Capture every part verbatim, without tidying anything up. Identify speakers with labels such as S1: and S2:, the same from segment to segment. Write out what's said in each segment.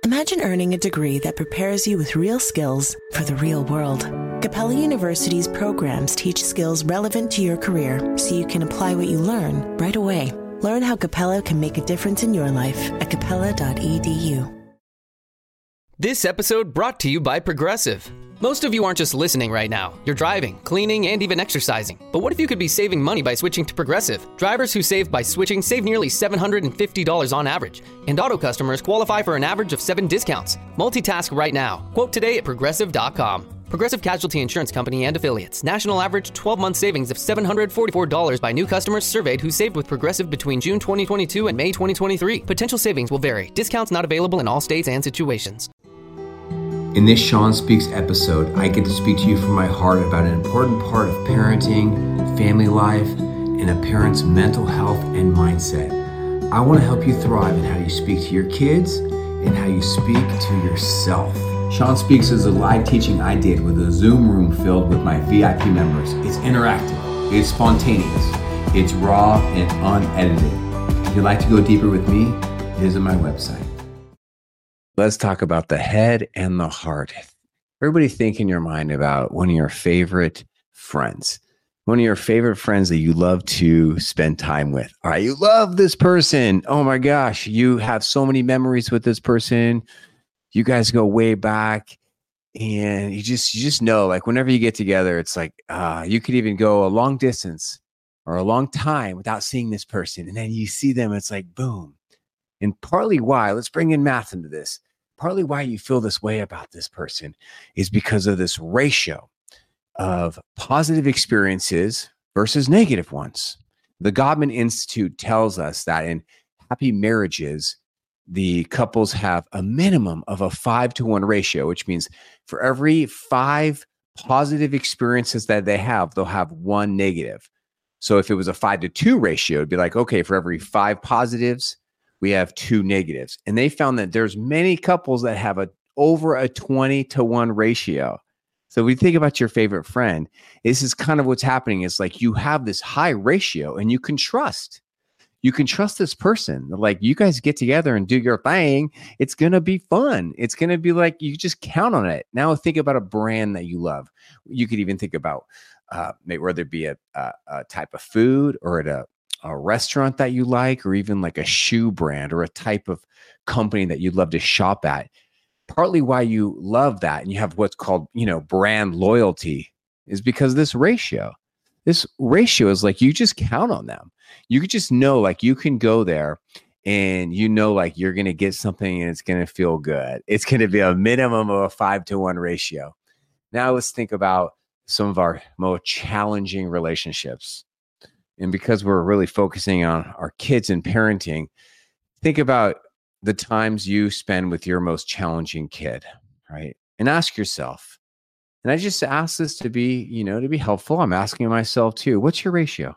S1: Imagine earning a degree that prepares you with real skills for the real world. Capella University's programs teach skills relevant to your career so you can apply what you learn right away. Learn how Capella can make a difference in your life at capella dot e d u.
S2: This episode brought to you by Progressive. Most of you aren't just listening right now. You're driving, cleaning, and even exercising. But what if you could be saving money by switching to Progressive? Drivers who save by switching save nearly seven hundred fifty dollars on average. And auto customers qualify for an average of seven discounts. Multitask right now. Quote today at progressive dot com. Progressive Casualty Insurance Company and Affiliates. National average twelve-month savings of seven hundred forty-four dollars by new customers surveyed who saved with Progressive between June twenty twenty-two and May twenty twenty-three. Potential savings will vary. Discounts not available in all states and situations.
S3: In this Sean Speaks episode, I get to speak to you from my heart about an important part of parenting, family life, and a parent's mental health and mindset. I want to help you thrive in how you speak to your kids and how you speak to yourself. Sean Speaks is a live teaching I did with a Zoom room filled with my V I P members. It's interactive, it's spontaneous, it's raw and unedited. If you'd like to go deeper with me, visit my website. Let's talk about the head and the heart. Everybody think in your mind about one of your favorite friends, one of your favorite friends that you love to spend time with. All right, you love this person. Oh my gosh, you have so many memories with this person. You guys go way back, and you just you just know, like whenever you get together, it's like uh, you could even go a long distance or a long time without seeing this person, and then you see them, it's like boom. And partly why, let's bring in math into this. Partly why you feel this way about this person is because of this ratio of positive experiences versus negative ones. The Gottman Institute tells us that in happy marriages, the couples have a minimum of a five to one ratio, which means for every five positive experiences that they have, they'll have one negative. So if it was a five to two ratio, it'd be like, okay, for every five positives, we have two negatives. And they found that there's many couples that have a over a twenty to one ratio. So when you think about your favorite friend, this is kind of what's happening. It's like you have this high ratio and you can trust. You can trust this person. Like you guys get together and do your thing. It's going to be fun. It's going to be like you just count on it. Now think about a brand that you love. You could even think about uh, maybe whether it be a, a, a type of food or at a a restaurant that you like, or even like a shoe brand or a type of company that you'd love to shop at. Partly why you love that and you have what's called, you know, brand loyalty is because this ratio, this ratio is like, you just count on them. You could just know, like you can go there and you know, like you're going to get something and it's going to feel good. It's going to be a minimum of a five to one ratio. Now let's think about some of our more challenging relationships. And because we're really focusing on our kids and parenting, think about the times you spend with your most challenging kid, right? And ask yourself, and I just ask this to be, you know, to be helpful. I'm asking myself too, what's your ratio?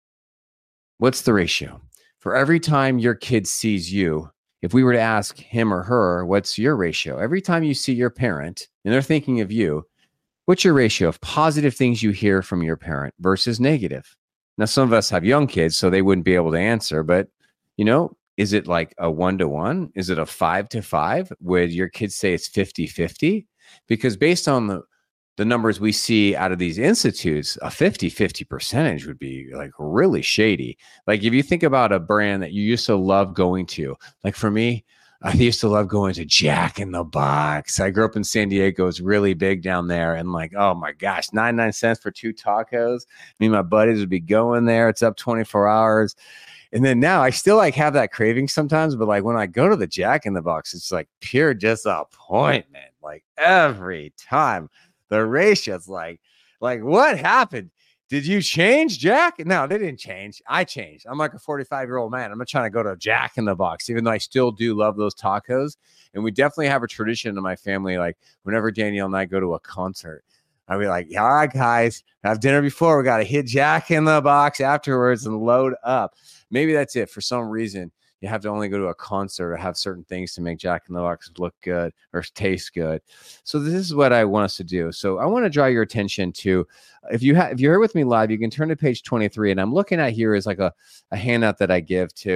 S3: What's the ratio? For every time your kid sees you, if we were to ask him or her, what's your ratio? Every time you see your parent and they're thinking of you, what's your ratio of positive things you hear from your parent versus negative? Now, some of us have young kids, so they wouldn't be able to answer, but, you know, is it like a one-to-one? Is it a five-to-five? Would your kids say it's fifty-fifty? Because based on the, the numbers we see out of these institutes, a fifty-fifty percentage would be like really shady. Like if you think about a brand that you used to love going to, like for me, I used to love going to Jack in the Box. I grew up in San Diego. It's really big down there. And like, oh my gosh, ninety-nine cents for two tacos. Me and my buddies would be going there. It's up twenty-four hours. And then now I still like have that craving sometimes. But like when I go to the Jack in the Box, it's like pure disappointment. Like every time the ratio's like, like what happened? Did you change, Jack? No, they didn't change. I changed. I'm like a forty-five-year-old man. I'm not trying to go to Jack in the Box, even though I still do love those tacos. And we definitely have a tradition in my family. Like whenever Danielle and I go to a concert, I'll be like, all right, guys, have dinner before. We got to hit Jack in the Box afterwards and load up. Maybe that's it. For some reason, you have to only go to a concert or have certain things to make Jack in the Box look good or taste good. So this is what I want us to do. So I want to draw your attention to, if you have, if you're here with me live, you can turn to page twenty-three. And I'm looking at here is like a, a handout that I give to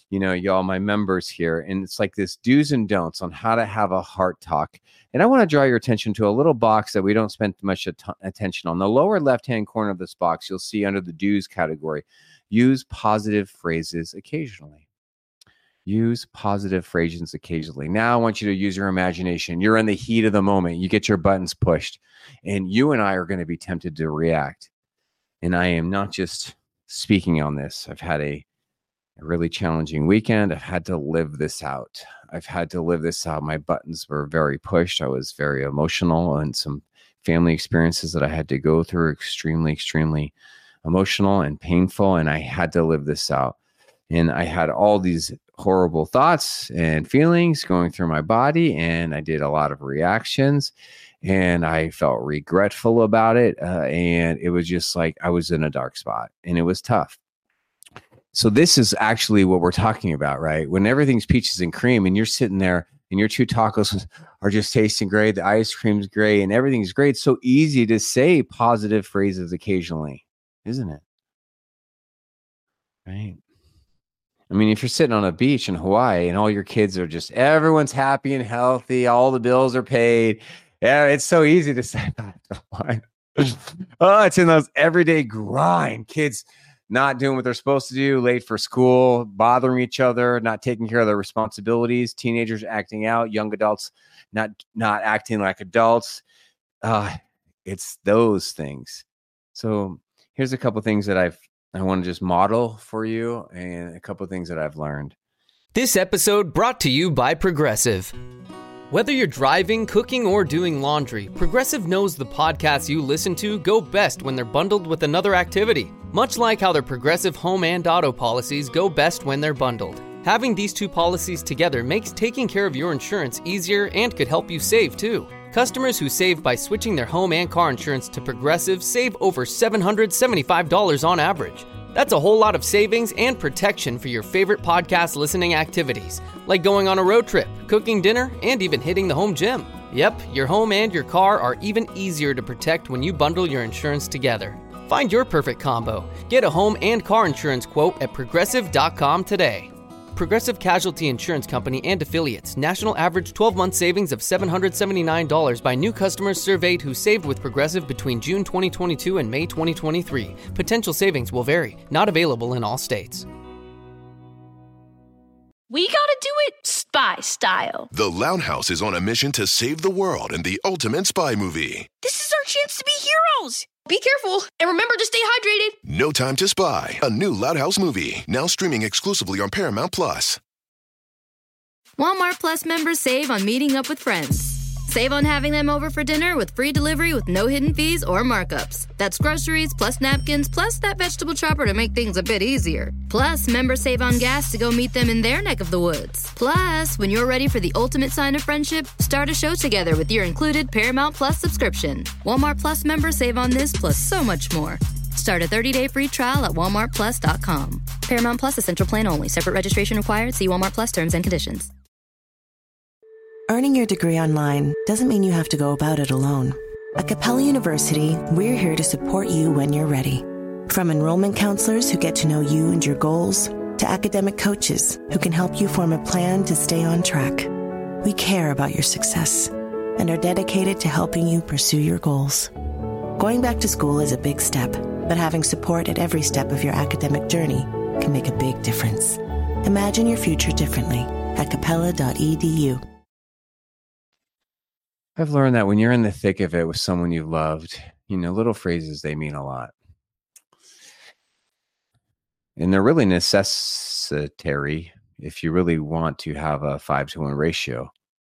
S3: you know, y'all, my members here. And it's like this do's and don'ts on how to have a heart talk. And I want to draw your attention to a little box that we don't spend much at- attention on. The lower left-hand corner of this box, you'll see under the do's category, use positive phrases occasionally. Use positive phrases occasionally. Now I want you to use your imagination. You're in the heat of the moment. You get your buttons pushed, and you and I are going to be tempted to react. And I am not just speaking on this. I've had a, a really challenging weekend. I've had to live this out. I've had to live this out. My buttons were very pushed. I was very emotional, and some family experiences that I had to go through, extremely, extremely emotional and painful. And I had to live this out. And I had all these horrible thoughts and feelings going through my body. And I did a lot of reactions, and I felt regretful about it. Uh, and it was just like I was in a dark spot, and it was tough. So this is actually what we're talking about, right? When everything's peaches and cream and you're sitting there and your two tacos are just tasting great, the ice cream's great, and everything's great. It's so easy to say positive phrases occasionally, isn't it? Right? I mean, if you're sitting on a beach in Hawaii and all your kids are just, everyone's happy and healthy, all the bills are paid. Yeah, it's so easy to say that. Oh, it's in those everyday grind. Kids not doing what they're supposed to do, late for school, bothering each other, not taking care of their responsibilities, teenagers acting out, young adults not not acting like adults. Uh, it's those things. So here's a couple things that I've I want to just model for you, and a couple of things that I've learned.
S2: This episode brought to you by Progressive. Whether you're driving, cooking, or doing laundry, Progressive knows the podcasts you listen to go best when they're bundled with another activity. Much like how their Progressive home and auto policies go best when they're bundled. Having these two policies together makes taking care of your insurance easier and could help you save too. Customers who save by switching their home and car insurance to Progressive save over seven hundred seventy-five dollars on average. That's a whole lot of savings and protection for your favorite podcast listening activities, like going on a road trip, cooking dinner, and even hitting the home gym. Yep, your home and your car are even easier to protect when you bundle your insurance together. Find your perfect combo. Get a home and car insurance quote at progressive dot com today. Progressive Casualty Insurance Company and Affiliates. National average twelve-month savings of seven hundred seventy-nine dollars by new customers surveyed who saved with Progressive between June twenty twenty-two and May twenty twenty-three. Potential savings will vary. Not available in all states.
S4: We gotta do it spy style.
S5: The Loud House is on a mission to save the world in the ultimate spy movie.
S4: This is our chance to be heroes. Be careful, and remember to stay hydrated.
S5: No Time to Spy, a new Loud House movie, now streaming exclusively on Paramount Plus.
S6: Walmart Plus members save on meeting up with friends. Save on having them over for dinner with free delivery with no hidden fees or markups. That's groceries, plus napkins, plus that vegetable chopper to make things a bit easier. Plus, members save on gas to go meet them in their neck of the woods. Plus, when you're ready for the ultimate sign of friendship, start a show together with your included Paramount Plus subscription. Walmart Plus members save on this plus so much more. Start a thirty-day free trial at walmart plus dot com. Paramount Plus Essential Plan only. Separate registration required. See Walmart Plus terms and conditions.
S1: Earning your degree online doesn't mean you have to go about it alone. At Capella University, we're here to support you when you're ready. From enrollment counselors who get to know you and your goals, to academic coaches who can help you form a plan to stay on track. We care about your success and are dedicated to helping you pursue your goals. Going back to school is a big step, but having support at every step of your academic journey can make a big difference. Imagine your future differently at capella dot e d u.
S3: I've learned that when you're in the thick of it with someone you've loved, you know, little phrases, they mean a lot. And they're really necessary if you really want to have a five to one ratio.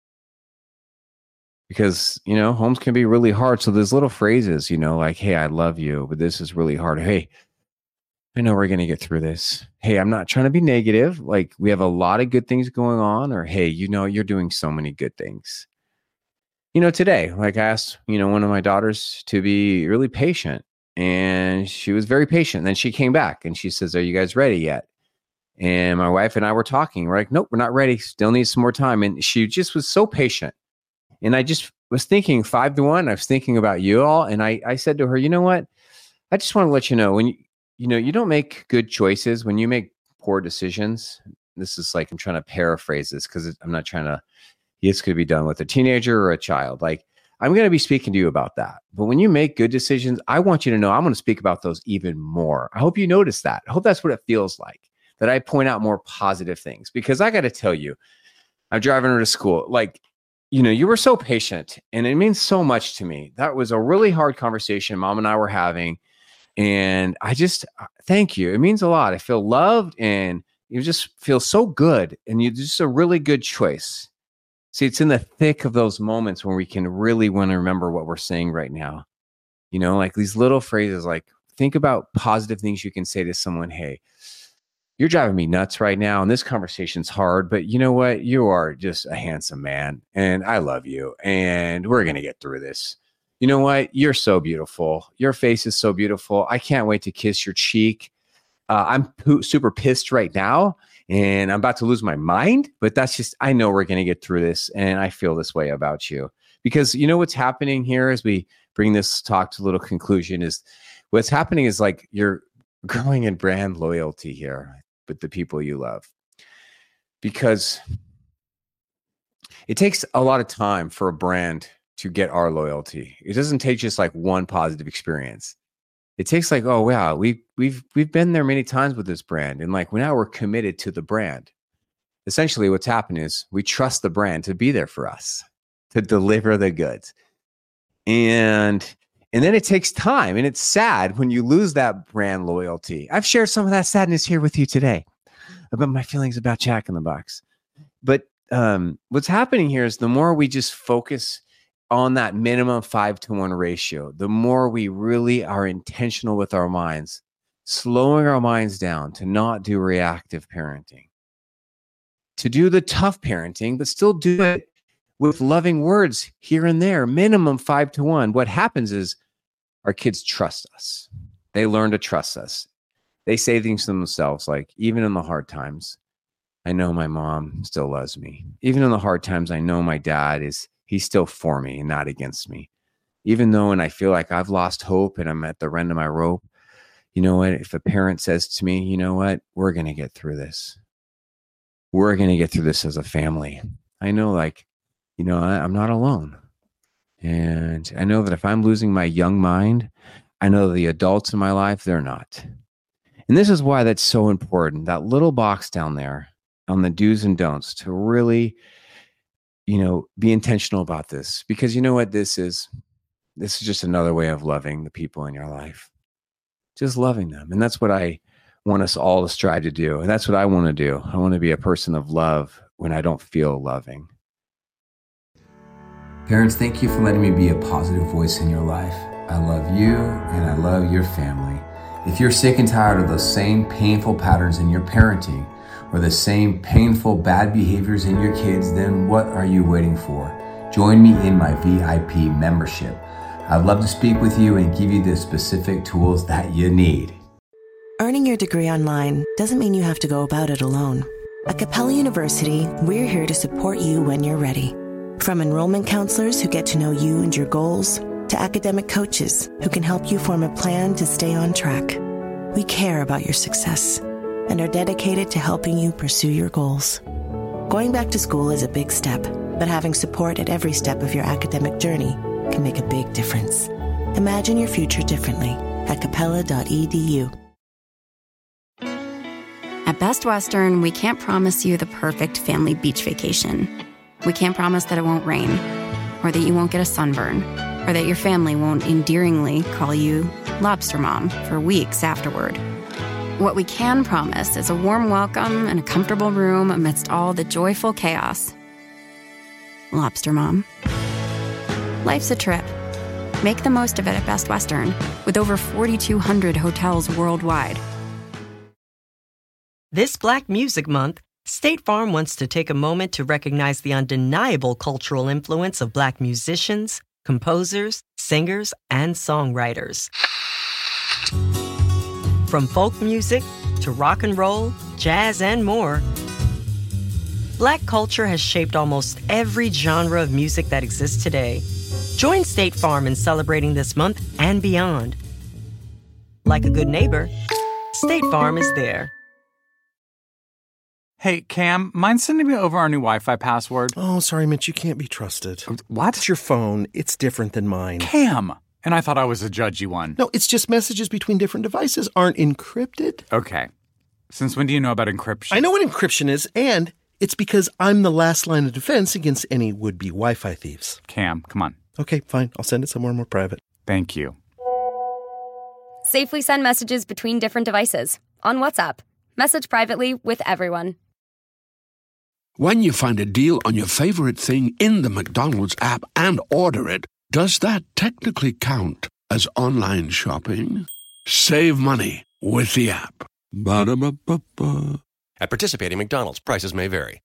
S3: Because, you know, homes can be really hard. So there's little phrases, you know, like, hey, I love you, but this is really hard. Hey, I know we're going to get through this. Hey, I'm not trying to be negative. Like, we have a lot of good things going on. Or, hey, you know, you're doing so many good things. You know, today, like I asked, you know, one of my daughters to be really patient, and she was very patient. And then she came back and she says, are you guys ready yet? And my wife and I were talking. We're like, nope, we're not ready. Still need some more time. And she just was so patient. And I just was thinking five to one. I was thinking about you all. And I, I said to her, you know what? I just want to let you know when you, you know, you don't make good choices, when you make poor decisions, this is like, I'm trying to paraphrase this because I'm not trying to, this could be done with a teenager or a child. Like, I'm going to be speaking to you about that. But when you make good decisions, I want you to know I'm going to speak about those even more. I hope you notice that. I hope that's what it feels like, that I point out more positive things. Because I got to tell you, I'm driving her to school. Like, you know, you were so patient, and it means so much to me. That was a really hard conversation Mom and I were having. And I just, thank you. It means a lot. I feel loved, and you just feel so good. And you're just a really good choice. See, it's in the thick of those moments when we can really want to remember what we're saying right now. You know, like these little phrases, like think about positive things you can say to someone. Hey, you're driving me nuts right now, and this conversation's hard, but you know what? You are just a handsome man, and I love you, and we're going to get through this. You know what? You're so beautiful. Your face is so beautiful. I can't wait to kiss your cheek. Uh, I'm po- super pissed right now, and I'm about to lose my mind, but that's just, I know we're going to get through this, and I feel this way about you. Because you know what's happening here as we bring this talk to a little conclusion is what's happening is like you're growing in brand loyalty here with the people you love. Because it takes a lot of time for a brand to get our loyalty. It doesn't take just like one positive experience. It takes like, oh wow, we we've we've been there many times with this brand, and like now we're committed to the brand. Essentially, what's happened is we trust the brand to be there for us, to deliver the goods, and and then it takes time, and it's sad when you lose that brand loyalty. I've shared some of that sadness here with you today about my feelings about Jack in the Box. But um, what's happening here is the more we just focus on that minimum five to one ratio, the more we really are intentional with our minds, slowing our minds down to not do reactive parenting, to do the tough parenting, but still do it with loving words here and there, minimum five to one. What happens is our kids trust us. They learn to trust us. They say things to themselves like, even in the hard times, I know my mom still loves me. Even in the hard times, I know my dad is He's still for me and not against me. Even though when I feel like I've lost hope and I'm at the end of my rope, you know what? If a parent says to me, you know what? We're going to get through this. We're going to get through this as a family. I know, like, you know, I, I'm not alone. And I know that if I'm losing my young mind, I know the adults in my life, they're not. And this is why that's so important. That little box down there on the do's and don'ts to really, you know, be intentional about this, because you know what this is? This is just another way of loving the people in your life, just loving them. And that's what I want us all to strive to do. And that's what I want to do. I want to be a person of love when I don't feel loving.
S7: Parents, thank you for letting me be a positive voice in your life. I love you and I love your family. If you're sick and tired of those same painful patterns in your parenting, or the same painful bad behaviors in your kids, then what are you waiting for? Join me in my V I P membership. I'd love to speak with you and give you the specific tools that you need.
S1: Earning your degree online doesn't mean you have to go about it alone. At Capella University, we're here to support you when you're ready. From enrollment counselors who get to know you and your goals, to academic coaches who can help you form a plan to stay on track. We care about your success and are dedicated to helping you pursue your goals. Going back to school is a big step, but having support at every step of your academic journey can make a big difference. Imagine your future differently at capella dot e d u.
S8: At Best Western, we can't promise you the perfect family beach vacation. We can't promise that it won't rain, or that you won't get a sunburn, or that your family won't endearingly call you Lobster Mom for weeks afterward. What we can promise is a warm welcome and a comfortable room amidst all the joyful chaos. Lobster Mom. Life's a trip. Make the most of it at Best Western, with over forty-two hundred hotels worldwide.
S9: This Black Music Month, State Farm wants to take a moment to recognize the undeniable cultural influence of Black musicians, composers, singers, and songwriters. From folk music to rock and roll, jazz, and more, Black culture has shaped almost every genre of music that exists today. Join State Farm in celebrating this month and beyond. Like a good neighbor, State Farm is there.
S10: Hey, Cam, mind sending me over our new Wi-Fi password?
S11: Oh, sorry, Mitch, you can't be trusted.
S10: What?
S11: It's your phone. It's different than mine.
S10: Cam! And I thought I was a judgy one.
S11: No, it's just messages between different devices aren't encrypted.
S10: Okay. Since when do you know about encryption?
S11: I know what encryption is, and it's because I'm the last line of defense against any would-be Wi-Fi thieves.
S10: Cam, come on.
S11: Okay, fine. I'll send it somewhere more private.
S10: Thank you.
S12: Safely send messages between different devices on WhatsApp. Message privately with everyone.
S13: When you find a deal on your favorite thing in the McDonald's app and order it, does that technically count as online shopping? Save money with the app. Ba-da-ba-ba-ba.
S14: At participating McDonald's, prices may vary.